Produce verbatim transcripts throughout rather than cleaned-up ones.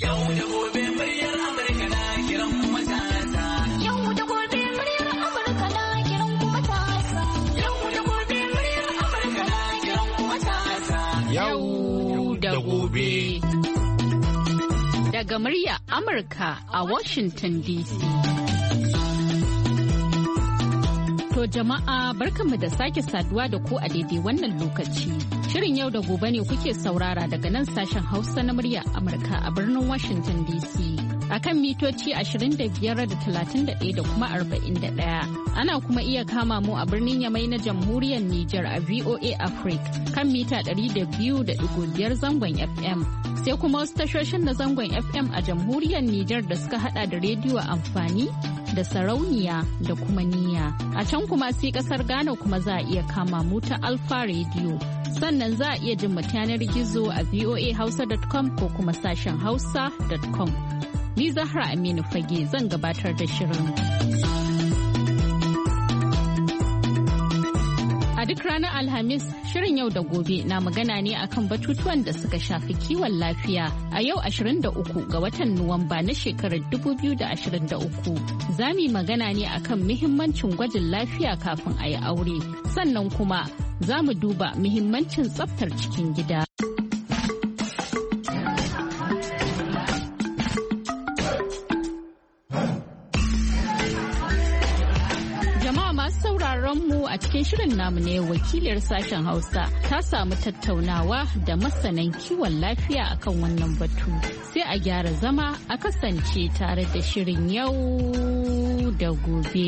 Yau da gobe muryar Amurka na kiran matasa. Yau da gobe muryar Amurka na kiran matasa. Yau da gobe muryar Amurka na kiran matasa. Yau da gobe. Daga murya Amurka a Washington D C. To jama'a barkanmu da sake saduwa da ku a daidai wannan lokaci. Shirin yau da gobe ne kuke saurara daga nan sashen Hausa na murya Amurka a birnin Washington D C. A kan mitoci ashirin da biyar da talatin da ɗaya da kuma arba'in da ɗaya. Ana kuma iya kama mu a birnin Yamai na Jamhuriyar Nijar a V O A Africa kan mita ɗari da biyu da ɗigo biyar zangon F M. Sai kuma wasu tashoshin na zangon F M a Jamhuriyar Nijar da suka hada da rediyo amfani da sarauniya da kuma niyya. A can kuma sai kasar Ghana kuma za a iya kama mu ta Alpha Radio. Sannan za a iya jin mu yanar gizo a voa hausa dot com ko kuma sashen hausa dot com. Ni Zahra Aminu Fage zan gabatar da shirin. A duk ranar Alhamis, shirin yau da gobe na magana ne akan batutuwan da suka shafi kiwon lafiya. A yau ashirin da uku ga watan Nuwamba na shekarar dubu biyu da ashirin da uku. Za mu yi magana ne akan muhimmancin gwajin lafiya kafin a yi aure. Sannan kuma za mu duba muhimmancin tsaftar cikin gida. mu a cikin shirin namu ne wakiliyar sashen Hausa ta samu tattaunawa da masanan kiwon lafiya akan wannan batu. Sai a gyara zama a kasance tare da shirin yau da gobe.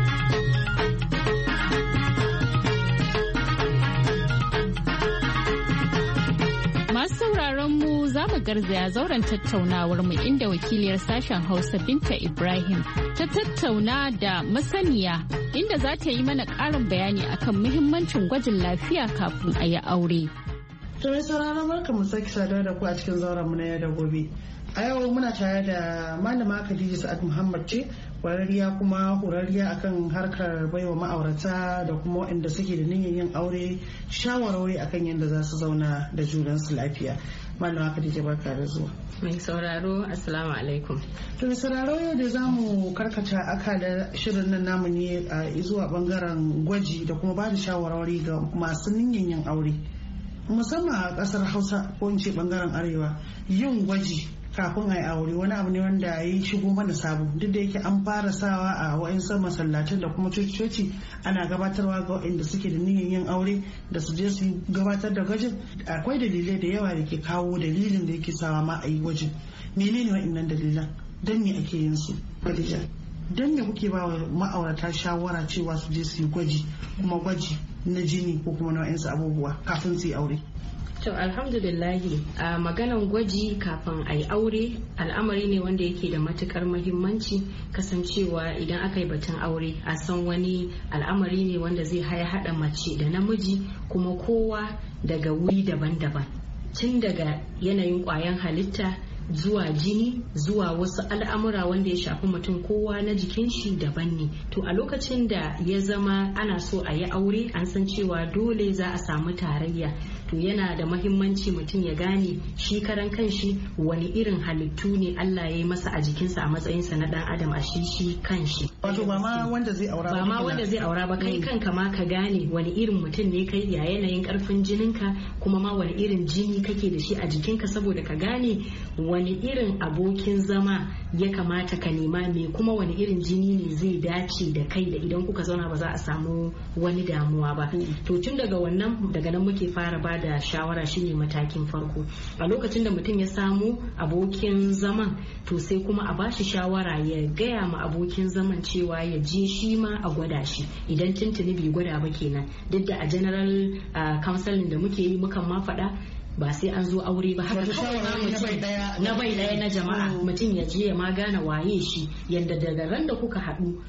Masu sauraron mu za mu garzaya zauren tattaunawar mu inda wakiliyar sashen Hausa Binta Ibrahim ta tattauna da masaniya inda za ta yi mana ƙarin bayani akan muhimmancin gwajin lafiya kafin a yi aure. To mai sauraron barka mu sake saduwa da ku a cikin zauren mu na yau da gobe. A yau muna tare da malama Khadija Sa'ad Muhammad ce, kwararriya kuma horarriya akan harkar baiwa ma'aurata da kuma waɗanda suke da niyyar yin aure shawarwari akan yadda za su zauna da junansu lafiya. Malama Khadija barka da zuwa. Mai sauraro assalamu alaikum. To mai sauraro yau da za mu karkata akala shirin nan namu ne a zuwa bangaren gwaji da kuma ba da shawarwari ga masu niyyar yin aure. Musamman a kasar Hausa ko in ce bangaren Arewa, yin gwaji kafin a yi aure wani abu ne wanda ya yi shigo mana sabo, duk da yake an fara sawa a wa'insu masallatan da kuma coci ana gabatarwa ga waɗanda suke da niyyar yin aure da su je su gabatar da gwajin. Akwai dalilai da yawa da ke kawo dalilin da yake sawa ma a yi gwajin. Menene waɗannan dalilan? Don me ake yin su? Khadija, don me kuke ba wa ma'aurata shawara cewa su je su yi gwaji, kuma gwaji na jini ko kuma na wa'insu abubuwa kafin su yi aure? To alhamdulillahi a maganan gwaji kafin a yi aure al'amari ne wanda yake da matukar mahimmanci, kasancewa idan aka yi batun aure a san wani al'amari ne wanda zai haya hada mace da namiji kuma kowa daga wuri daban-daban, tun daga yanayin kwayan halitta zuwa jini zuwa wasu al'amura wanda ya shafi mutum kowa na jikin shi daban ne. To a lokacin da ya zama ana so a yi aure an san cewa dole za a samu tarayya, to yana da mahimmanci mutum ya gane shi karan kanshi wani irin halittu ne Allah ya yi masa a jikinsa a matsayinsa na dan adam a shi shi kanshi. Wato ba ma wanda zai aura ba. Ba ma wanda zai aura ba, kai kanka ma ka gane wani irin mutum ne kai, ya yanayin karfin jininka, kuma ma wani irin jini kake da shi a jikinka, saboda ka gane wani irin abokin zama ya kamata ka nema, me kuma wani irin jini ne zai dace da kai da idan kuka zauna ba za a samu wani damuwa ba. To tun daga wannan daga nan muke fara ba da shawara, shine matakin farko. A lokacin da mutum ya samu abokin zaman, to sai kuma a bashi shawara ya gaya ma abokin zaman cewa ya je shi ma a gwada shi idan tuntuni bai gwada ba kenan. Duk da a general uh, counseling da muke yi mukan ma faɗa ba sai an zo aure ba, haka kawai ma mutum na bai daya na jama'a mutum ya je ya ma gane waye shi, yadda daga ran da kuka haɗu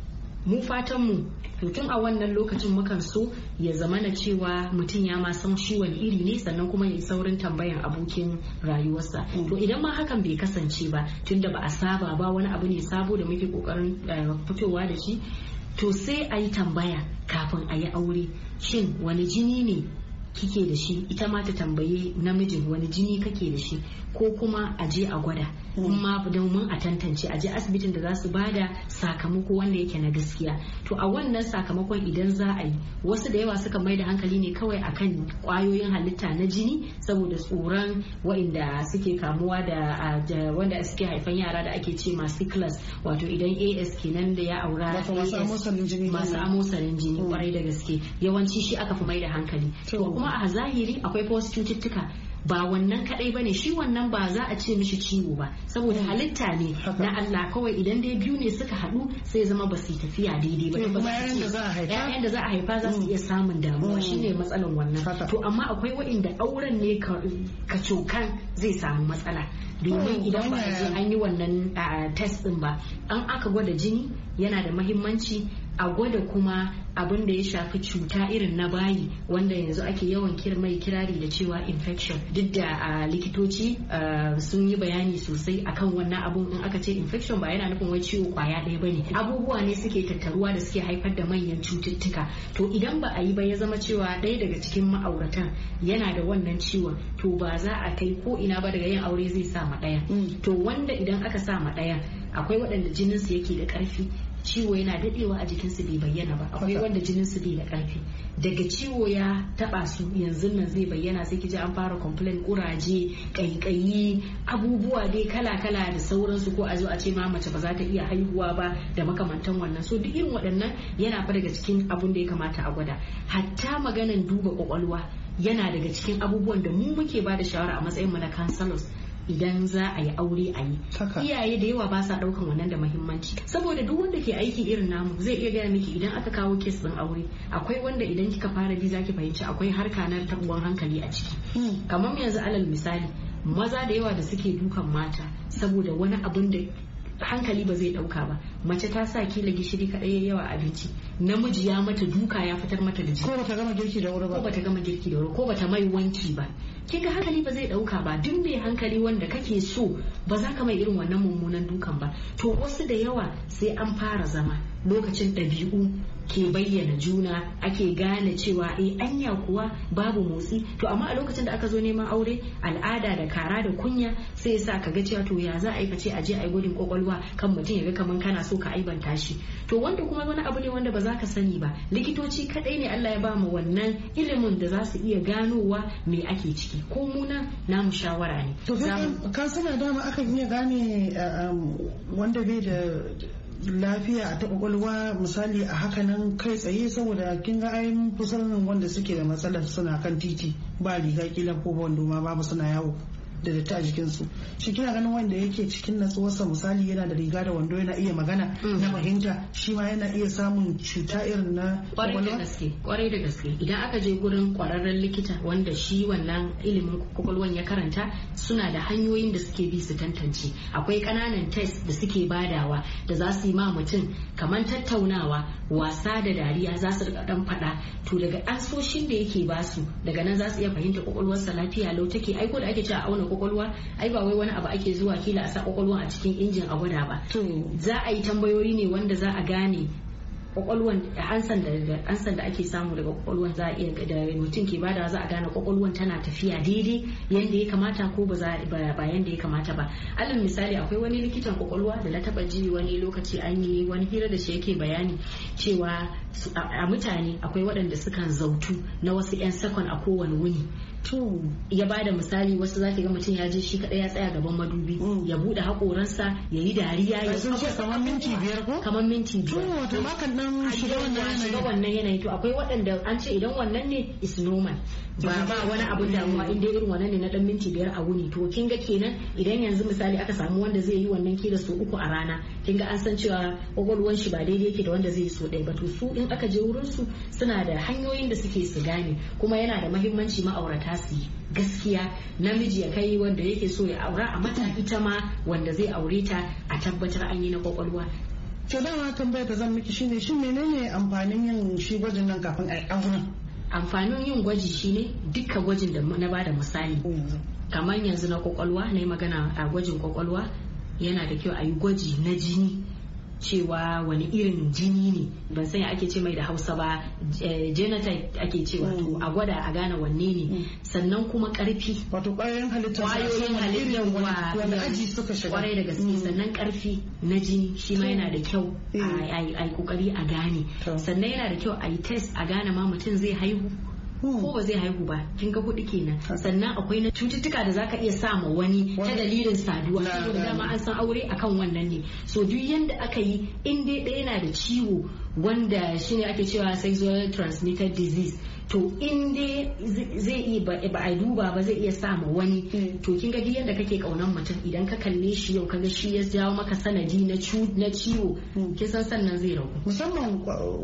mu fatan mu to tun a wannan lokacin mukan so ya zama na cewa mutum ya ma san shi wani iri ne, sannan kuma ya saurin tambayan abokin rayuwarsa. To idan ma hakan bai kasance ba, tunda ba a saba ba, wani abu ne sabo da muke kokarin fitowa da shi, to sai a yi tambaya kafin a yi aure, shin wani jini ne kike da shi, ita ma ta tambaye namijin wani jini kake da shi, ko kuma a je a gwada kuma domin a tantance, a je asibitin da za su bada sakamako wanda yake na gaskiya. To a wannan sakamakon idan za a yi, wasu da yawa suka mai da hankali ne kawai akan kwayoyin halitta na jini saboda tsoron wa'inda suke kamuwa da wanda suke haifan yara da ake ce masu class, wato idan A S kenan da ya aura masu amosarin jini kwarai da gaske, yawanci shi aka fi mai da hankali. To kuma a zahiri akwai wasu cututtuka ba wannan kadai bane, shi wannan ba za a ce mishi ciwo ba saboda halitta ne na Allah, kawai idan dai biyu ne suka haɗu sai zama ba su tafiya daidai ba. Kuma yayin da za a haifa yayin da za a haifa za su iya samun damuwa, shine matsalan wannan. To amma akwai waɗanda auren ne ka cokan zai samu matsala, domin idan ba a je an yi wannan test din ba, an aka gwada jini yana da mahimmanci a gwada kuma abin da ya shafi cuta irin na bayi wanda yanzu ake yawan mai kirari da cewa infection, duk da likitoci sun yi bayani sosai akan wannan abun. In aka ce infection ba yana nufin wai ciwo kwaya ɗaya bane, abubuwa ne suke tattaruwa da suke haifar da manyan cututtuka. To idan ba a yi ba ya zama cewa ɗaya daga cikin ma'auratan yana da wannan ciwon, to ba za a kai ko ina ba, daga yin aure zai sa ma ɗaya. To wanda idan aka sa ma ɗaya, akwai waɗanda jininsu yake da ƙarfi, ciwo yana dadewa a jikinsu bai bayyana ba, akwai wanda jinin su bai da karfi, daga ciwo ya taba su yanzu nan zai bayyana, sai kiji an fara complain, kuraje, kaikayi, abubuwa dai kala kala da sauransu, ko a zo a ce ma mace ba za ta iya haihuwa ba da makamantan wannan. So duk irin waɗannan yana fa daga cikin abun da ya kamata a gwada. Hatta maganan duba kwakwalwa yana daga cikin abubuwan da mu muke ba da shawara a matsayin mu na counselors. Idan za a yi aure a yi, iyaye da yawa ba sa daukan wannan da muhimmanci, saboda duk wanda ke aiki irin namu zai iya gaya miki idan aka kawo kes din aure, akwai wanda idan kika fara bi zaki fahimci akwai harka na tabuwan hankali a ciki. Kamar yanzu alal misali, maza da yawa da suke dukan mata saboda wani abun da hankali ba zai dauka ba, mace ta sa kila gishiri kadai yawa abinci, namiji ya mata duka ya fitar mata da jiki, ko bata gama girki da wuri ba, ko bata gama girki da wuri, ko bata mai wanki ba, kinga hankali ba zai dauka ba. Duk mai hankali wanda kake so ba za ka mai irin wannan mummunan dukan ba. To wasu da yawa sai an fara zama, lokacin ɗabi'u ke bayyana juna, ake gane cewa eh anya kuwa babu motsi. To amma a lokacin da aka zo neman aure, al'ada da kara da kunya sai ya sa ka ga cewa to ya za a yi ka ce a je a yi gudun kwakwalwa kan mutum ya ga kaman kana so ka aibanta shi. To wanda kuma wani abu ne wanda ba za ka sani ba, likitoci kadai ne Allah ya ba mu wannan ilimin da za su iya ganowa me ake ciki, ko muna namu shawara ne. To kan sana dama akan iya gane wanda bai da lafiya a ta kwakwalwa misali a hakanan kai tsaye, saboda kin ga ayin fusanin wanda suke da matsalar suna kan titi ba riga kila ko wando ma babu, suna yawo da datti a jikinsu. Shi kina ganin wanda yake cikin natsuwarsa misali yana da riga da wando yana iya magana na fahimta, shi ma yana iya samun cuta irin na kwakwalwa? Kwarai da gaske, idan aka je gurin kwararren likita wanda shi wannan ilimin kwakwalwan ya karanta, suna da hanyoyin da suke bi su tantance. Akwai kananan test da suke badawa da za su yi ma mutum kamar tattaunawa, wasa da dariya, za su dan faɗa. To daga ansoshin da yake basu, daga nan za su iya fahimta kwakwalwarsa lafiya lau take. Aiko da ake cewa auna kwakwalwa, ai ba wai wani abu ake zuwa kila a sa kwakwalwa a cikin injin a gwada ba. Za a yi tambayoyi ne wanda za a gane kwakwalwan, ansan da ansan da ake samu daga kwakwalwan za a iya, da mutum ke bada za a gane kwakwalwan tana tafiya daidai yanda ya kamata ko ba ba yanda ya kamata ba. Alal misali, akwai wani likitan kwakwalwa da na taba ji wani lokaci an yi wani hira da shi yake bayani cewa a mutane akwai waɗanda sukan zautu na wasu 'yan sakon a kowane wuni. To ya bada misali, wasu zaki ga mutum ya je shi kadai ya tsaya gaban madubi, ya bude hakoransa, ya yi dariya, ya ce kamar minti biyar ko kamar minti biyar. To wato makan nan shiga wannan yanayi. To akwai waɗanda an ce idan wannan ne is normal, ba ba wani abun damuwa, in dai irin wannan ne na dan minti biyar a wuni. To kin ga kenan idan yanzu misali aka samu wanda zai yi wannan kila so uku a rana, kin ga an san cewa kwakwalwan shi ba daidai yake da wanda zai yi so ɗaya ba. To su in aka je wurin su suna da hanyoyin da suke su gane, kuma yana da mahimmanci ma'aurata su yi gaskiya, namiji ya kai wanda yake so ya aura a mata, ita ma wanda zai aure ta a tabbatar an yi na kwakwalwa. To dama tambayar da zan miki shine, shin menene amfanin yin shi gwajin nan kafin a yi auren? Amfanin yin gwaji shine dukkan gwajin da na bada misali, kamar yanzu na kwakwalwa na yi magana a gwajin kwakwalwa, yana da kyau a yi gwaji na jini cewa wani irin jini ne, ban sanya ake ce mai da Hausa ba, genotype ake cewa, to a gwada a gane wanne ne. Sannan kuma karfi, wato kwayoyin halittar kwayoyin halittar wani aji suka shiga, kwarai da gaske. Sannan karfi na jini shi ma yana da kyau a yi kokari a gane. Sannan yana da kyau a yi test a gane ma mutum zai haihu ko ba zai haihu ba. Kin ga hudu kenan. Sannan akwai na cututtuka da zaka iya sa ma wani ta dalilin saduwa, saboda dama an san aure akan wannan ne. So duk yanda aka yi, in dai ɗaya yana da ciwo wanda shine ake cewa sexual transmitted disease, to in dai zai iya ba a duba ba zai iya sa ma wani. To kin ga duk yanda kake kaunan mutum, idan ka kalle shi yau kaga shi ya jawo maka sanadi na ciwo, kin san sannan zai ragu. Musamman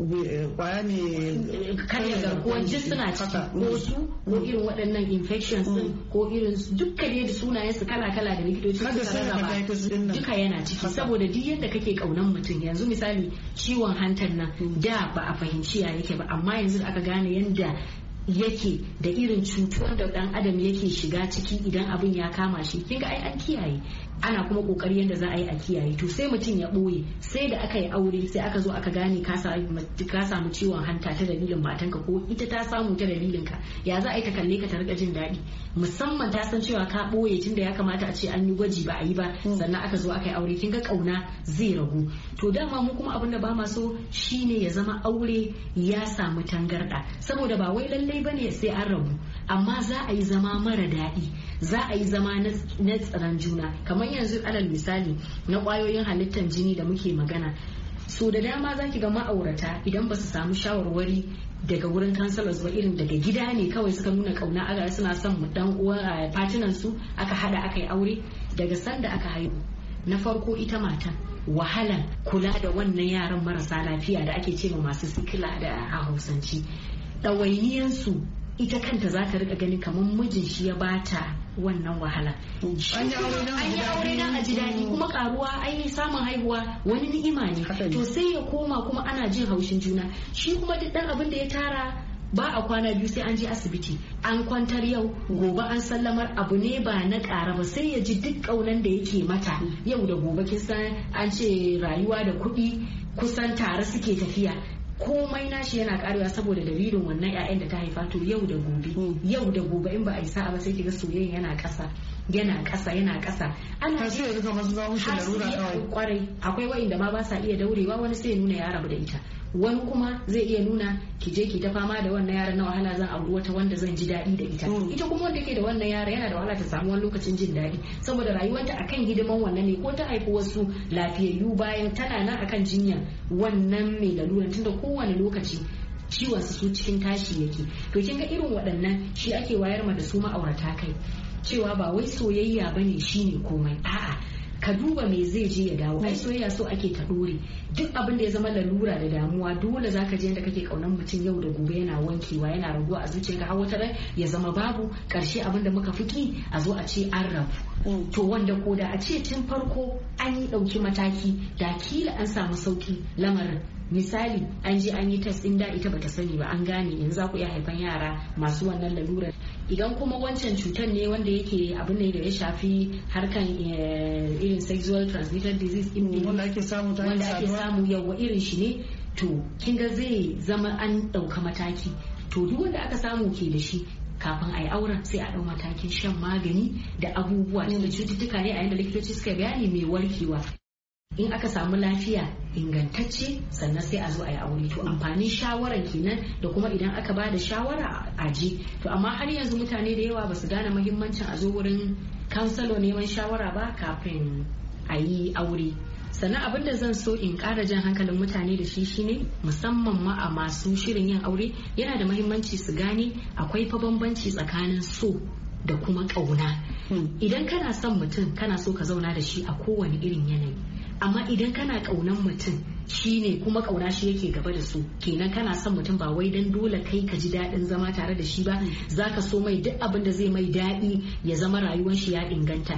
kwaya ne karya garkuwar suna ciki, ko su ko irin waɗannan infections din, ko irin dukkan da sunayen su kala kala da likitoci suka rarraba, duka yana ciki. Saboda duk yanda kake kaunan mutum, yanzu misali ciwon hantar nan da ba a fahimci ya yake ba, amma yanzu da aka gane yanda yake da irin cutuwar da dan adam yake shiga ciki idan abin ya kama shi, kinga ai an kiyaye. Ana kuma kokari yadda za a yi a kiyaye. To sai mutum ya ɓoye, sai da aka yi aure sai aka zo aka gane ka samu ciwon hanta ta dalilin matanka, ko ita ta samu ta dalilin ka, ya za a yi ta kalle ka ta rika jin daɗi, musamman ta san cewa ka ɓoye tunda ya kamata a ce an yi gwaji ba a yi ba, sannan aka zo aka yi aure. Kinga kauna zai ragu. To dama mu kuma abin da ba ma so shine ya zama aure ya samu tangarɗa, saboda ba wai lallai bane sai an rabu, amma za a yi zama mara daɗi, za a yi zama na tsaron juna. Kamar yanzu alal misali na kwayoyin halittar jini da muke magana, so da dama za ki ga ma'aurata idan ba su samu shawarwari daga wurin counselors ba, irin daga gida ne kawai suka nuna kauna, aga suna son mu dan uwa a partners su, aka hada aka yi aure, daga sanda aka haihu na farko ita matan wahalan kula da wannan yaran marasa lafiya da ake ce ma masu sikila da a Hausanci, ɗawainiyansu ita kanta za ta rika ganin kamar mijin shi ya bata wannan wahala. An yi aure nan a ji daɗi, kuma karuwa ai samun haihuwa wani ni'ima ne. To sai ya koma kuma ana jin haushin juna, shi kuma duk dan abin da ya tara ba a kwana biyu sai an je asibiti, an kwantar yau gobe an sallamar, abu ne ba na ƙara ba, sai ya ji duk ƙaunan da yake mata yau da gobe. Kin san an ce rayuwa da kuɗi kusan tare suke tafiya, komai nashi yana karewa saboda dalilin wannan ƴaƴan da ta haifa. To yau da gobe yau da gobe in ba a yi sa'a ba sai kiga soyayya yana ƙasa yana ƙasa yana ƙasa. Ana sai ya rika masu zamu shi larura kawai. Kwarai akwai wa'inda ma ba sa iya daurewa, wani sai ya nuna ya rabu da ita, wani kuma zai iya nuna ki je ki ta fama da wannan yaran na wahala, zan auri wata wanda zan ji daɗi da ita. Ita kuma wanda ke da wannan yara yana da wahala ta samu wani lokacin jin daɗi, saboda rayuwarta akan hidiman wannan ne, ko ta haifi wasu lafiyayyu bayan tana nan akan jinya wannan mai laluran, tunda kowane lokaci ciwon su cikin tashi yake. To kin ga irin waɗannan shi ake wayar ma da su ma'aurata kai, cewa ba wai soyayya bane shine komai, a'a ka duba me zai je ya dawo. Ai soyayya so ake ta dore, duk abin da ya zama lalura da damuwa dole zaka je yadda kake kaunan mutum yau da gobe yana wankewa yana raguwa a zuciyarka, har wata ran ya zama babu, karshe abin da muka fiki a zo a ce an rabu. To wanda ko da a ce tun farko an yi dauki mataki, da kila an samu sauki lamarin. Misali an je an yi test din da ita bata sani ba, an gane yanzu za ku iya haifan yara masu wannan lalurar. Idan kuma wancan cutar ne wanda yake abin ne da ya shafi harkan irin sexual transmitted disease din ne wanda ake samu ta wanda ake samu yawa irin shi ne, to kin ga zai zama an dauka mataki. To duk wanda aka samu ke da shi, kafin a yi auren sai a ɗau matakin shan magani da abubuwa da cututtuka ne a yadda likitoci suka bayani mai warkewa. In aka samu lafiya ingantacce sannan sai a zo a yi aure. To amfanin shawaran kenan, da kuma idan aka ba da shawara a je. To amma har yanzu mutane da yawa ba su gane mahimmancin a zo wurin kansalo neman shawara ba kafin a yi aure. Sannan abin da zan so in ƙara jan hankalin mutane da shi shine, musamman ma a masu shirin yin aure, yana da mahimmanci su gane akwai fa bambanci tsakanin so da kuma ƙauna. Idan kana son mutum kana so ka zauna da shi a kowane irin yanayi, amma idan kana ƙaunan mutum shine kuma ƙauna shi yake gaba da su, kenan kana son mutum ba wai dan dole kai ka ji daɗin zama tare da shi ba, zaka so mai duk abin da zai mai daɗi ya zama rayuwar shi ya inganta.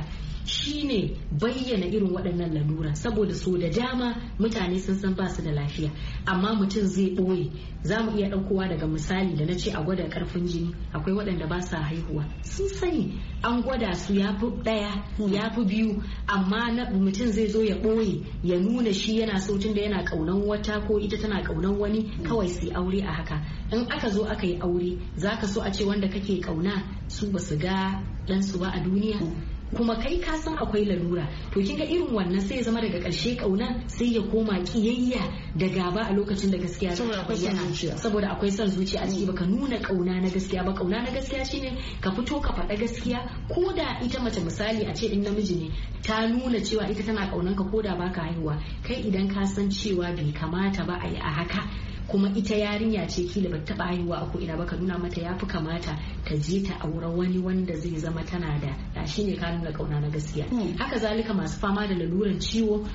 shine bayyana irin waɗannan lalura, saboda so da dama mutane sun san ba su da lafiya amma mutum zai ɓoye. Za mu iya ɗaukowa daga misali da na ce a gwada ƙarfin jini, akwai waɗanda ba sa haihuwa sun sani an gwada su ya fi ɗaya ya fi biyu amma mutum zai zo ya ɓoye ya nuna shi yana so tunda yana ƙaunan wata ko ita tana ƙaunan wani, kawai su aure a haka. In aka zo aka yi aure zaka so a ce wanda kake ƙauna su ba su ga ɗansu ba a duniya, kuma kai ka san akwai lalura. To kin ga irin wannan sai ya zama daga ƙarshe ƙauna sai ya koma kiyayya da gaba a lokacin da gaskiya ta bayyana, saboda akwai son zuciya a ciki. Baka nuna ƙauna na gaskiya ba. Ƙauna na gaskiya shine ka fito ka faɗa gaskiya, ko da ita mace misali a ce in namiji ne ta nuna cewa ita tana ƙaunan ka ko da baka haihuwa, kai idan ka san cewa bai kamata ba a yi a haka, kuma ita yarinya ce kila ba taba haihuwa a ko ina ba, ka nuna mata yafi kamata ta je ta aure wani wanda zai zama tana da da shine ka nuna kauna na gaskiya. Haka zalika masu fama da laluran ciwo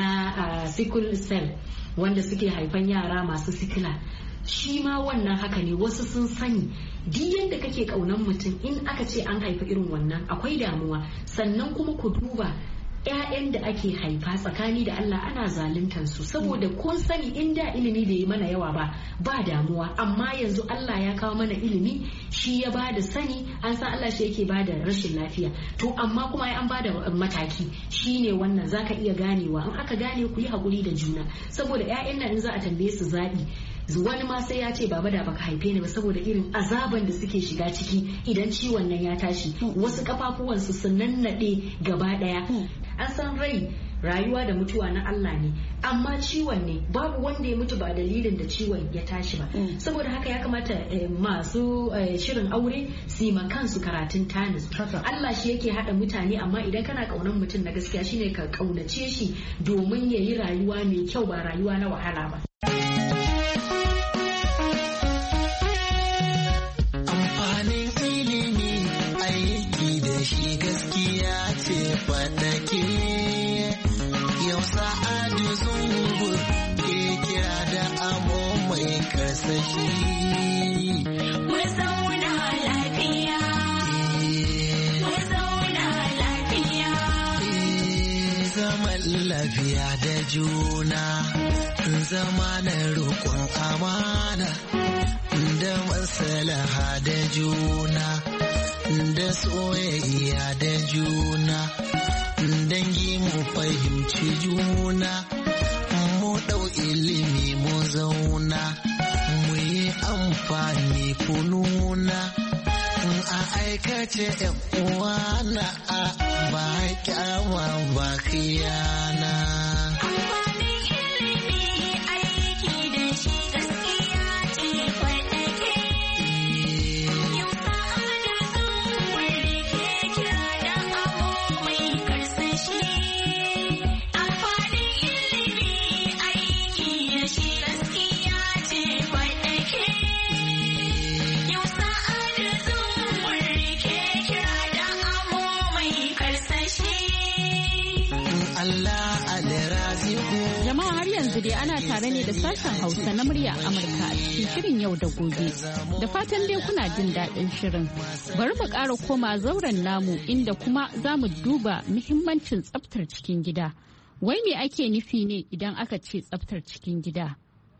na sickle cell wanda suke haifan yara masu sikila, shi ma wannan haka ne. Wasu sun sani duk yadda kake kaunan mutum in aka ce an haifi irin wannan akwai damuwa. Sannan kuma ku duba ƴaƴan da ake haifa tsakani da Allah ana zaluntar su, saboda kun sani in da ilimi bai yi mana yawa ba ba damuwa, amma yanzu Allah ya kawo mana ilimi, shi ya ba da sani, an san Allah shi yake ba da rashin lafiya. To amma kuma an ba da mataki shine wannan zaka iya ganewa, in aka gane ku yi hakuri da juna, saboda ƴaƴan nan in za a tambaye su zaɓi wani ma sai ya ce baba da baka haife ni ba, saboda irin azaban da suke shiga ciki idan ciwon nan ya tashi, wasu kafafuwansu su nannaɗe gaba ɗaya. An san rai rayuwa da mutuwa na Allah ne, amma ciwon ne babu wanda ya mutu ba dalilin da ciwon ya tashi ba. Saboda haka ya kamata masu shirin aure su yi kansu karatun tanis. Allah shi yake haɗa mutane, amma idan kana ƙaunar mutum na gaskiya shine ka ƙaunace shi domin ya yi rayuwa mai kyau ba rayuwa na wahala ba. Lafiya da juna, zama na roƙon amana, da maslaha da juna, da soyayya da juna, dangi mu fahimci juna, mu ɗau ilimi mu zauna, mu yi amfani kununa, a aikace uwa na a ba kyama ba khiyana. dai ana tare ne da sashen Hausa na murya Amurka a cikin shirin yau da gobe. Da fatan dai kuna jin daɗin shirin. Bari mu ƙara koma zauren namu inda kuma za mu duba muhimmancin tsaftar cikin gida. Wai me ake nufi ne idan aka ce tsaftar cikin gida?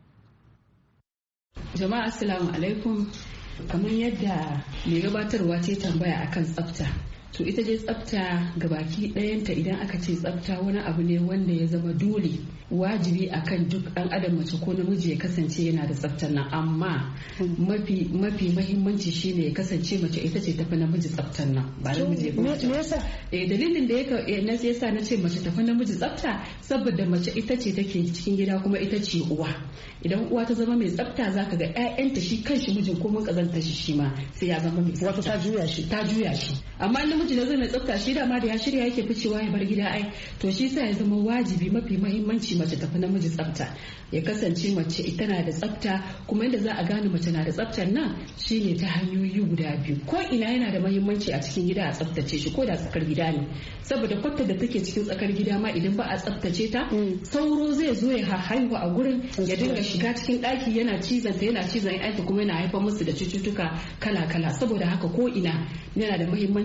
Jama'a assalamu alaikum. Kamar yadda mai gabatarwa ce tambaya akan tsafta. To ita dai tsafta gabaki ɗayanta idan aka ce tsafta wani abu ne wanda ya zama dole wajibi akan duk ɗan adam mace ko namiji ya kasance yana da tsaftar nan, amma mafi mafi mahimmanci shine ya kasance mace ita ce tafi namiji tsaftar nan ba namiji ba. Me yasa? Eh dalilin da yake na yasa na ce mace tafi namiji tsafta saboda mace ita ce take cikin gida kuma ita ce uwa. Idan uwa ta zama mai tsafta zaka ga ƴaƴanta shi kanshi mijin ko mun kazanta shi shi ma sai ya zama mai tsafta. Wato ta juya shi. Ta juya shi. Amma namiji da zai mai tsafta shi da ma da ya shirya yake ficewa ya bar gida ai to shi sa ya zama wajibi mafi mahimmanci mace tafi namiji tsafta, ya kasance mace tana da tsafta. Kuma yadda za a gane mace na da tsaftar nan shine ta hanyoyi guda biyu. Ko ina yana da mahimmanci a cikin gida a tsaftace shi, ko da tsakar gida ne, saboda kwatta da take cikin tsakar gida ma idan ba a tsaftace ta sauro zai zo ya haihu a gurin ya dinga shiga cikin ɗaki yana cizon ta yana cizon ƴaƴanta kuma yana haifar musu da cututtuka kala kala. Saboda haka ko ina yana da mahimmanci a tsaftace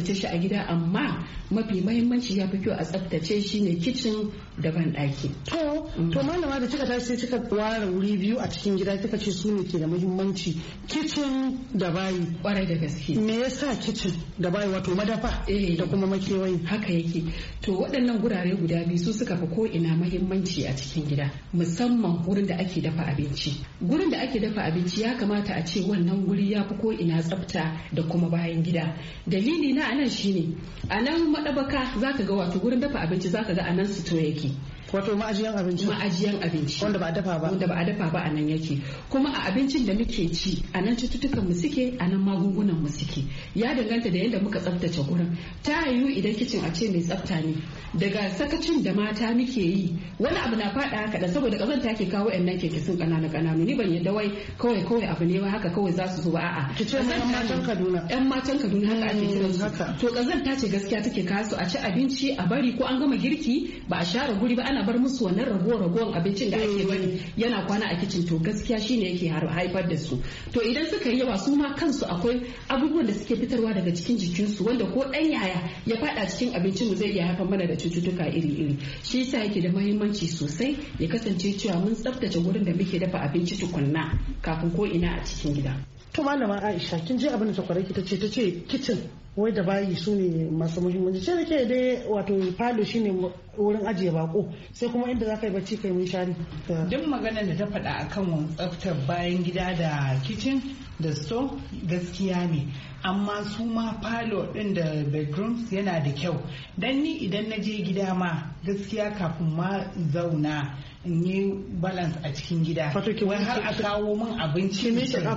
tsaftace shi a gida, amma mafi mahimmanci ya fi kyau a tsaftace shi ne kicin da ban ɗaki. To, to malama da kika tashi sai kika ware wuri biyu a cikin gida kika ce su ne ke da muhimmanci, kicin da bayi. Kwarai da gaske. Me yasa kicin da bayi, wato madafa da kuma makewayi? Haka yake. To waɗannan gurare guda biyu su suka fi ko ina muhimmanci a cikin gida, musamman wurin da ake dafa abinci. Gurin da ake dafa abinci ya kamata a ce wannan guri ya fi ko ina tsafta da kuma bayan gida. Dalili na anan shine, anan madabaka zaka ga wato gurin dafa abinci zaka ga anan sito yake. Wato ma'ajiyan abinci. Ma'ajiyan abinci. Wanda ba a dafa ba. Wanda ba a dafa ba a nan yake. Kuma a abincin da muke ci a nan cututtukan mu suke, a nan magungunan mu suke. Ya danganta da yadda muka tsaftace gurin. Ta yiwu idan kicin a ce mai tsafta ne, daga sakacin da mata muke yi wani abu na faɗa haka da saboda kazanta ke kawo yan nan keke sun kanana kananu. Ni ban yadda wai kawai kawai abu ne wai haka kawai za su zo ba, a'a. Ki ce yan matan Kaduna. Yan matan Kaduna haka ake kiran su. To kazanta ce gaskiya take kawo su, a ci abinci a bari ko an gama girki ba a share guri ba, ana bar musu wannan rago-ragon abincin da ake bari yana kwana a kicin. To gaskiya shine yake haifar da su. To idan suka yi yawa su ma kansu akwai abubuwan da suke fitarwa daga cikin jikinsu wanda ko ɗan yaya ya faɗa cikin abincin mu zai iya haifar mana da cututtuka iri-iri. Shi yasa yake da muhimmanci sosai ya kasance cewa mun tsaftace wurin da muke dafa abinci tukunna kafin ko ina a cikin gida. To malama Aisha, kin je abin da ta kwarai ta ce ta ce kicin wai da bayi su ne masu muhimmanci. Ce da ke dai wato falo shine wurin ajiye bako, sai kuma inda za ka yi bacci kai mun shari. Duk maganar da ta faɗa akan tsaftar bayan gida da kicin da store gaskiya ne, amma su ma falo din da bedrooms yana da kyau. Dan ni idan na je gida ma gaskiya kafin ma zauna in yi balance a cikin gida, wai har a kawo min abinci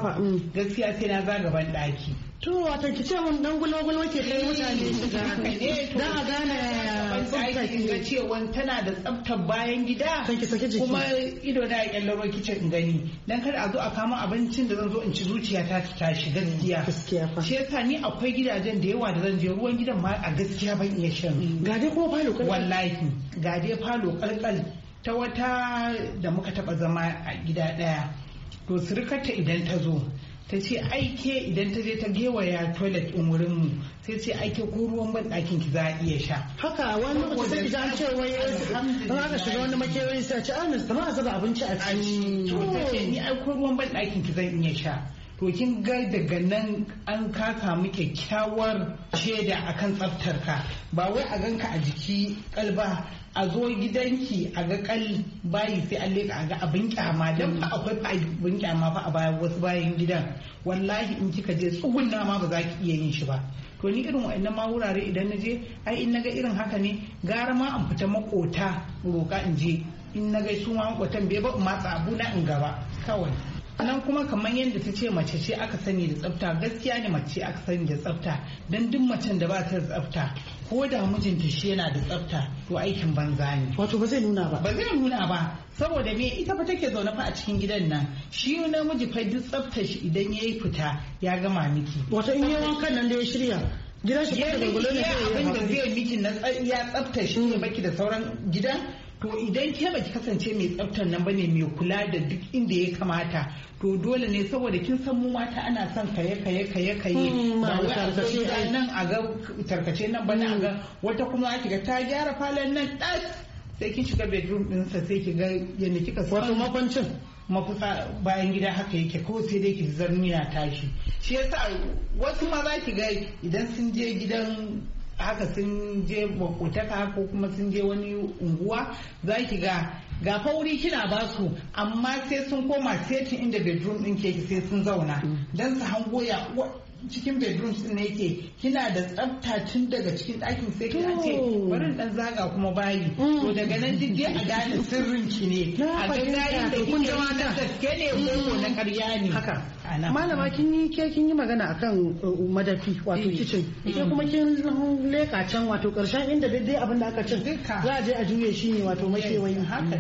gaskiya sai na zagaban ɗaki. To wata ki ce mun dan gulma-gulma ke kai mutane shiga dan a gane tsaftar ga cewa tana da tsaftar bayan gida, kuma ido na kyallaro kicin in gani, dan kada a zo a kama abincin da zan zo in ci zuciya ta tashi gaskiya. Gaskiya. Shi yasa ni akwai gidajen da yawa da zan je ruwan gidan ma a gaskiya ban iya shan. Ga dai kuma falo kalkal. Wallahi ga dai falo kalkal ta wata da muka taba zama a gida daya. To surukarta idan ta zo ta ce aike idan ta je ta gewaya toilet din wurin mu sai ce aike ko ruwan ban ɗakin ki za a iya sha. Haka wani lokaci sai an ce wai an aka shiga wani makewayi sai a ce an sama a zuba abinci a ciki. To ta ce ni ai ko ruwan ban ɗakin ki zan iya sha. To kin ga daga nan an ka samu kyakkyawar shaida akan tsaftar ka, ba wai a ganka a jiki kalba a zo gidanki a ga kal bayi sai an leka a ga abin kyama, dan fa akwai abin kyama fa a bayan wasu bayan gidan, wallahi in kika je tsugunna ma ba za ki iya yin shi ba. To ni irin wa'annan ma wurare idan na je ai in naga irin haka ne gara ma an fita makota roka in je, in naga su ma makotan bai ba in matsa abuna in gaba kawai. Nan kuma kamar yadda ta ce mace ce aka sani da tsafta, gaskiya ne mace aka sani da tsafta, don duk macen da ba ta da tsafta ko da mijinta shi yana da tsafta to aikin banza ne. Wato ba zai nuna ba. Ba zai nuna ba, saboda me ita fa take zaune fa a cikin gidan nan, shi namiji fa duk tsaftar shi idan yayi fita ya gama miki. Wato in yi wankan nan da ya shirya gidan shi da gulo ne abin da zai miki na ya tsaftar shi ne baki da sauran gidan. To idan ke baki kasance mai tsaftar nan bane mai kula da duk inda ya kamata, to dole ne saboda kin san mu mata ana son kaye kaye kaye kaye ba wai a zo nan a ga tarkace nan bane a ga wata kuma aki ga ta gyara falon nan das sai kin shiga bedroom din sa sai ki ga yanda kika san wato makwancin mafusa bayan gida haka yake ko sai dai ki zarni na tashi. Shi yasa wasu ma za ki ga idan sun je gidan haka sun je makotaka ko kuma sun je wani unguwa za ki ga ga fauri kina ba su, amma sai sun koma setin inda bedroom din ke sai sun zauna don su hango ya cikin bedroom din ne yake kina da tsafta tun daga cikin ɗakin sai kina ce bari dan zaga kuma bayi. To daga nan duk dai a gane sirrin ki ne a ga gayin da kun da gaske ne ko na ƙarya ne. Haka malama kin yi ke kin yi magana akan madafi wato kitchen, ke kuma kin leka can wato karshen inda daidai abin da aka cin za a je a juye shi ne wato makewayi.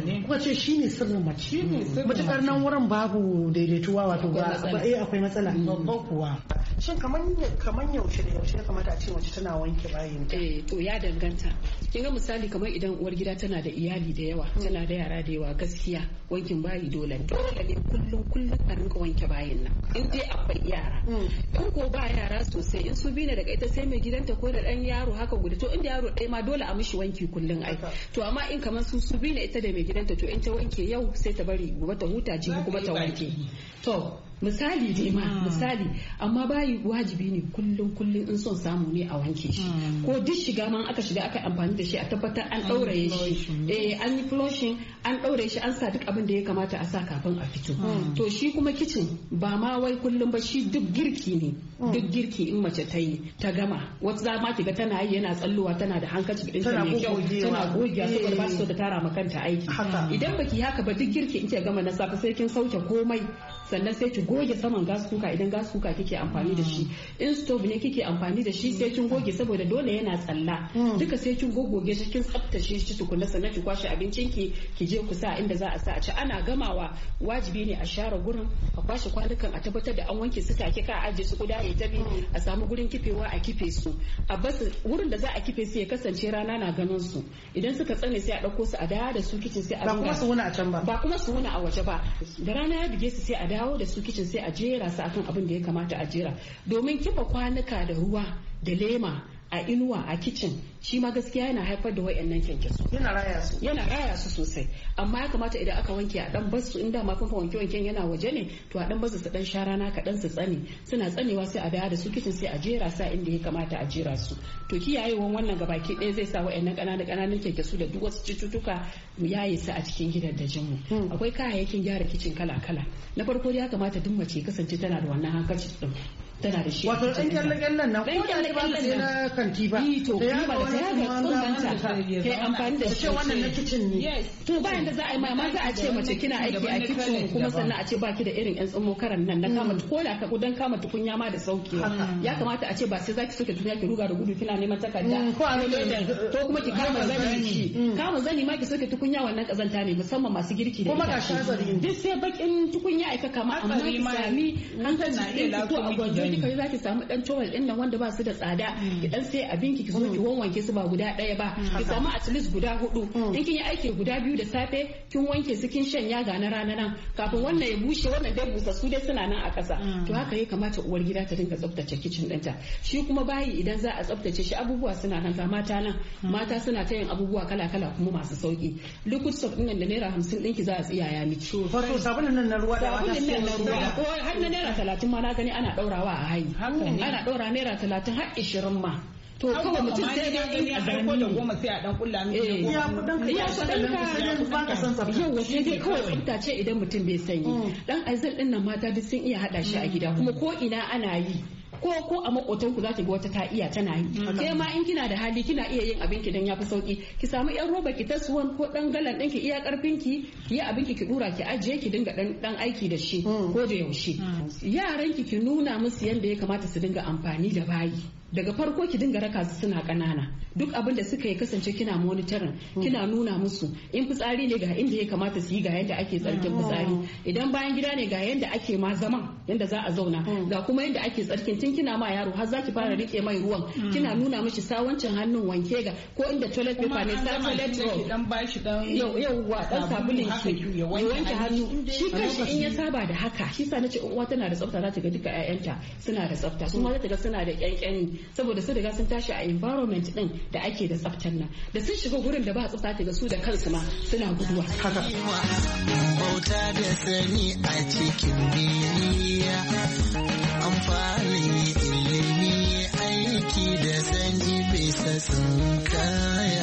kuka ce shine sirrin mace matukar nan wurin babu daidaituwa wato ba eh akwai matsala babba kuwa. Shin kamar kamar yaushe da yaushe ya kamata a ce mace tana wanke bayin ta? Eh to ya danganta. Kin ga misali kamar idan uwar gida tana da iyali da yawa, tana da yara da yawa, gaskiya wankin bayi dole dole ne kullum kullum a rinka wanke bayin nan. In dai akwai yara. In ko ba yara sosai in su bi ne daga ita sai mai gidanta ko da dan yaro haka guda to inda yaro ɗaya ma dole a mishi wanki kullum ai. To amma in kamar su su bi ne ita da mai gidanta to in ta wanke yau sai ta bari gobe ta huta jibi kuma ta wanke. To misali dai ma misali amma bayi wajibi ne kullum kullum in son samu ne a wanke shi ko duk shiga man aka shiga aka amfani da shi a tabbatar an ɗauraye shi eh an yi flushing an ɗauraye shi an sa duk abin da ya kamata a sa kafin a fito. To shi kuma kicin ba ma wai kullum ba shi duk girki ne duk girki in mace ta yi ta gama wata za ma ki ga tana yi yana tsallowa tana da hankaci din ta mai kyau tana gogewa saboda ba so ta tara ma kanta aiki idan baki haka ba duk girki in ki gama na safe sai kin sauke komai sannan sai ki goge saman gas kuka idan gas kuka kike amfani da shi in stove ne kike amfani da shi sai kin goge saboda dole yana tsalla duka sai kin gogoge shi kin tsaftace shi tukunna sannan ki kwashe abincin ki ki je ku sa inda za a sa a ci ana gamawa wajibi ne a share gurin a kwashe kwanukan a tabbatar da an wanke su take ka aje su kuda ya tabi a samu gurin kifewa a kife su a basu wurin da za a kife su ya kasance rana na ganin su idan suka tsane sai a dauko su a dawo da su kicin sai a ba kuma su wuna a can ba ba kuma su wuna a waje ba da rana ya bige su sai a dawo da su kicin sai a jera su akan abin da ya kamata a jera domin kifa kwanuka da ruwa da lema a inuwa a kicin shi ma gaskiya yana haifar da wayannan kyankyasu yana raya su yana raya su sosai amma ya kamata idan aka wanke a dan basu inda ma fanfa wanke wanken yana waje ne to a dan basu su dan shara na kadan su tsane suna tsanewa sai a dawo da su kicin sai a jera sa inda ya kamata a jera su to kiyayewan wannan gabaki ɗaya zai sa wayannan ƙananan ƙananan kyankyasu da duk wasu cututtuka mu yaye su a cikin gidajen mu akwai kayayyakin gyara kicin kala kala na farko ya kamata duk mace kasance tana da wannan hankali din tana da shi wato ɗan kyallen nan ko da ba ta na kanti ba to ya ba da ya ga tsohanta kai amfani da shi wannan na kitchen ne to bayan da za a yi ma za a ce mace kina aiki a kitchen kuma sannan a ce baki da irin yan tsumo karan nan na kama ko da ka dan kama tukunya ma da sauki ya kamata a ce ba sai zaki soke tukunya ki ruga da gudu kina neman takarda ko a to kuma ki kama zani ki kama zani ma ki soke tukunya wannan kazanta ne musamman masu girki da kuma ga shazari duk sai bakin tukunya aika kama amma ki sami hankali ɗin to a gwajo kika za ki samu dan towel din nan wanda ba su da tsada ki dan sai abin ki ki zo ki wanke su ba guda daya ba ki samu at least guda hudu in kin yi aiki guda biyu da safe kin wanke su kin shanya ga na rana nan kafin wannan ya bushe wannan dai busa su dai suna nan a kasa to haka ya kamata uwar gida ta dinga tsaftace kitchen ɗinta shi kuma bayi idan za a tsaftace shi abubuwa suna nan ga mata nan mata suna ta yin abubuwa kala kala kuma masu sauki liquid soap din nan da naira hamsin ɗinki za a tsiyaya miki wato sabulun nan na ruwa da wata ko har na naira talatin ma na gani ana daurawa a hayi ana ɗora naira talatin har ishirin ma to kawai mutum sai ya gani a farko da goma sai a dan kulla miki ya kudin ya kudin ba ka san tsafta yau wasu dai kawai tsafta ce idan mutum bai sanyi dan aizal din nan mata duk sun iya hada shi a gida kuma ko ina ana yi ko ko a makotan ku zaki ga wata ta iya tana yi kai ma in kina da hali kina iya yin abin ki dan yafi sauki ki samu yan roba ki taswan ko dan galan ɗinki iya karfin ki ki yi abin ki ki dura ki ajiye ki dinga dan dan aiki da shi ko da yaushe yaran ki ki nuna musu yanda ya kamata su dinga amfani da bayi daga farko ki dinga raka su suna kanana duk abin da suka yi kasance kina monitoring kina nuna musu in fitsari ne ga inda ya kamata su yi ga yadda ake tsarkin fitsari idan bayan gida ne ga yadda ake ma zaman yadda za a zauna ga kuma yadda ake tsarkin tun kina ma yaro har zaki fara rike mai ruwan kina nuna mishi sawancin hannun wanke ga ko inda toilet paper ne sa toilet roll dan bashi dan yau yau wa dan sabulin ki ya wanke hannu shi kanshi in ya saba da haka shi sa nace uwa tana da tsafta za ta ga duka ƴaƴanta suna da tsafta su ma za ta ga suna da kyankyani saboda su riga sun tashi a environment din da ake da tsaftar nan da sun shiga gurin da ba tsafta ta ga su da kansu ma suna guduwa haka bauta da sani a cikin duniya amfani ilimi aiki da sanji bisa sun kaya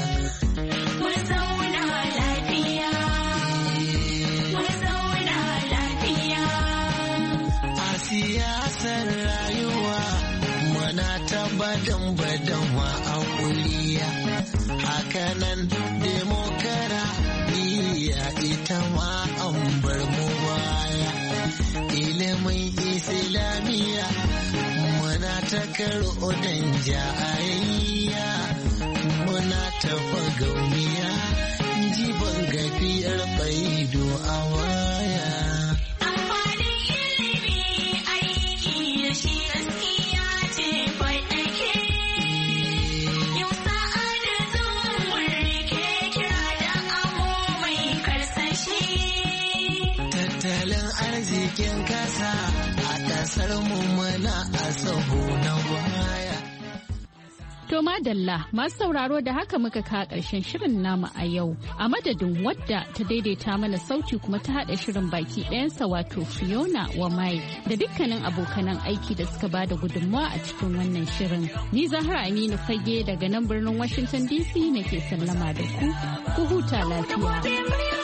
a siyasar rayuwa ta badan badan wa a kuliya hakanan demokara iya ita ma an bar mu baya ilimin islamiyya muna ta karo dan jayayya muna ta fagaumiya jiban gafiyar ido a waya. Amfanin ilimi aiki da shi gaskiya ce faɗake. Yau sa'ada zuwan rike kira da amo mai karsashi. Tattalin arzikin kasa a ƙasar mu muna a sahu na baya. To madalla masu sauraro da haka muka kawo ƙarshen shirin namu a yau a madadin wadda ta daidaita mana sauti kuma ta haɗa shirin baki ɗayansa wato Fiona wa Mai da dukkanin abokanan aiki da suka bada gudunmawa a cikin wannan shirin. Ni Zahra Aminu Fage daga nan birnin Washington D C nake sallama da ku, ku huta lafiya.